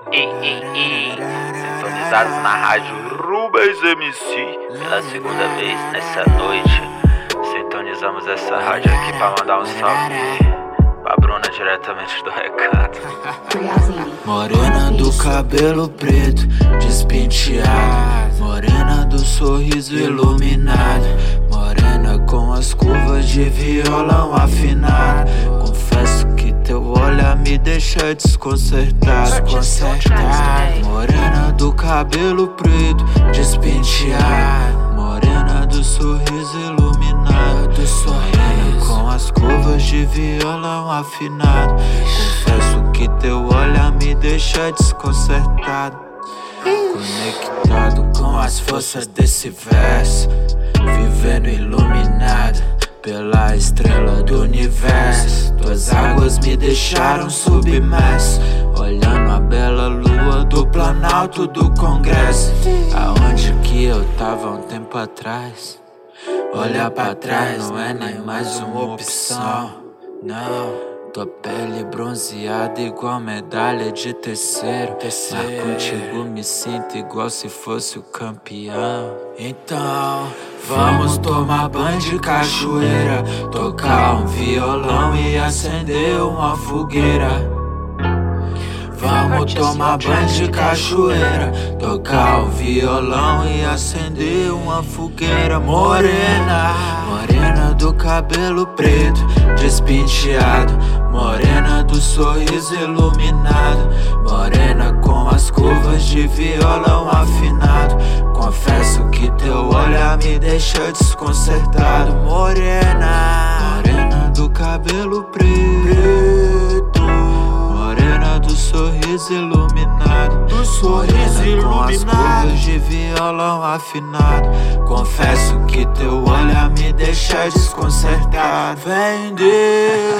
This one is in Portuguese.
Sintonizados na rádio Rubens MC. Pela segunda vez nessa noite, sintonizamos essa rádio aqui pra mandar um salve pra Bruna diretamente do Recanto. Morena do cabelo preto, despenteado, morena do sorriso iluminado, morena com as curvas de violão afinado. Confesso que teu olhar me deixa desconcertado. Morena do cabelo preto, despenteado, morena do sorriso iluminado, morena com as curvas de violão afinado. Confesso que teu olhar me deixa desconcertado. Conectado com as forças desse verso, vivendo iluminado pela estrela do universo. Tuas águas me deixaram submerso, olhando a bela lua do Planalto do Congresso. Aonde que eu tava um tempo atrás? Olhar pra trás não é nem mais uma opção, não. Tua pele bronzeada igual medalha de terceiro. Mas contigo me sinto igual se fosse o campeão. Então vamos tomar banho de cachoeira, tocar um violão e acender uma fogueira. Vamos tomar banho de cachoeira, tocar um violão e acender uma fogueira. Morena, morena do cabelo preto, despenteado, morena do sorriso iluminado, morena com as curvas de violão afinado. Confesso que teu olhar me deixa desconcertado. Morena, morena do cabelo preto, morena do sorriso iluminado, do sorriso iluminado, com as curvas de violão afinado. Confesso que teu olhar me deixa desconcertado. Vem Deus,